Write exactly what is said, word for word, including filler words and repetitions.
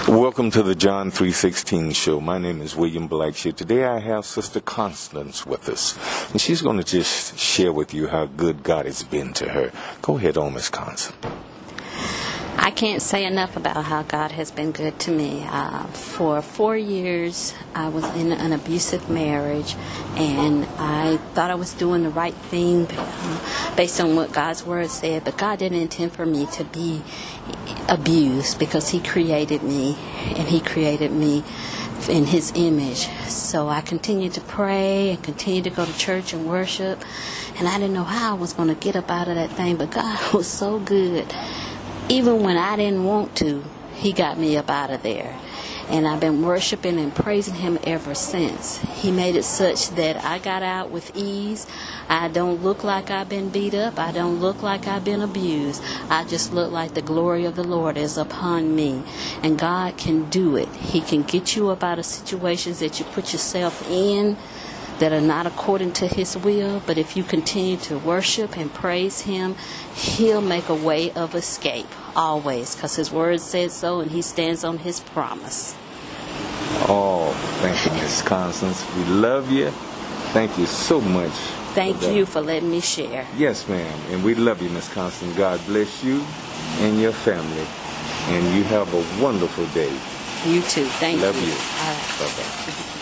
Welcome to the John three sixteen show. My name is William Blackshear. Today I have Sister Constance with us, and she's going to just share with you how good God has been to her. Go ahead on, Miss Constance. I can't say enough about how God has been good to me. Uh, for four years, I was in an abusive marriage, and I thought I was doing the right thing uh, based on what God's Word said, but God didn't intend for me to be abused because He created me, and He created me in His image. So I continued to pray and continued to go to church and worship, and I didn't know how I was going to get up out of that thing, but God was so good. Even when I didn't want to, He got me up out of there. And I've been worshiping and praising Him ever since. He made it such that I got out with ease. I don't look like I've been beat up. I don't look like I've been abused. I just look like the glory of the Lord is upon me. And God can do it. He can get you up out of situations that you put yourself in that are not according to His will, but if you continue to worship and praise Him, He'll make a way of escape, always, because His Word says so, and He stands on His promise. Oh, thank you, Miss Constance. We love you. Thank you so much. Thank for you for letting me share. Yes, ma'am, and we love you, Miss Constance. God bless you and your family, and you have a wonderful day. You too. Thank love you. you. All right. Bye-bye.